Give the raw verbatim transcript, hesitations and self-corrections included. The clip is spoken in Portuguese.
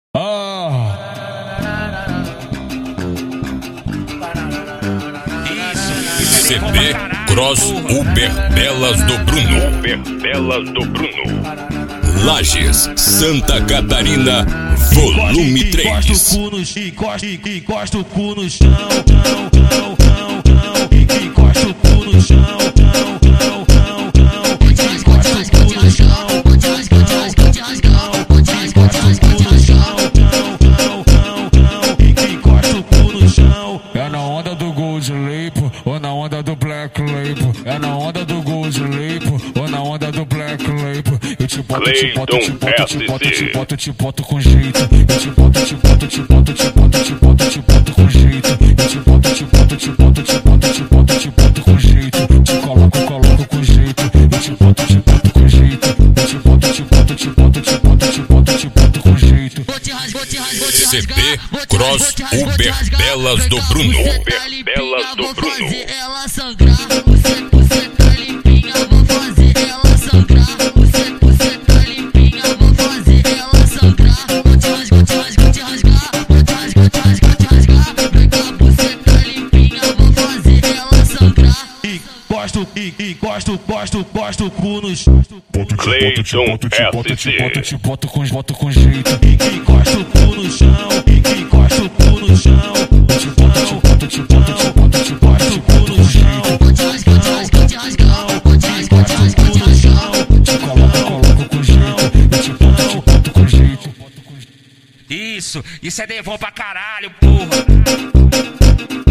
Ah! C B Cross Uber Belas do Bruno. Uber Belas do Bruno. Lages, Santa Catarina, volume três. Encosta o cu no chão, chão, chão, chão, chão. Encosta o cu no chão, chão, chão, chão, chão. Encosta o cu no chão, encosta o cu no chão. É na onda do Gold Label ou na onda do Black Label? É na onda do Gold Label ou na onda do Black Label? Eu te boto, te boto, te boto, te boto, te boto, te boto com jeito. Eu te boto, te boto, te boto, te boto, te boto, te boto com jeito. Eu te boto, te boto, te boto, te boto, te boto, te boto com jeito. Te coloco, coloco com jeito. Eu te boto, te boto com jeito. Eu te boto, te boto, te boto, te boto, te boto, te boto com jeito. C B Cross Uber Belas do Bruno. Uber Belas do Bruno. Ela sangrar, você, você tá limpinha, vou fazer ela sangrar. Você, você tá limpinha, vou fazer ela sangrar. Vou te rasgar, vou te rasgar, vou te rasgar. Vou te rasgar, vou te rasgar, vou te rasgar. Vem cá, você tá limpinha, vou fazer ela sangrar. Encosta, encosta, encosta, encosta o cu nos. Cleiton te boto, te boto, S C. te boto, te boto com, boto com jeito. Encosta o cu no chão, encosta o cu no chão. Te boto, te boto, te boto, te boto, te boto, te boto com jeito. Vou te rasgar, vou te rasgar, vou te rasgar. Vou te rasgar, vou te rasgar, vou te rasgar. Te coloco, coloco com jeito. Eu te boto, te boto com jeito. Isso, isso é devon pra caralho, porra.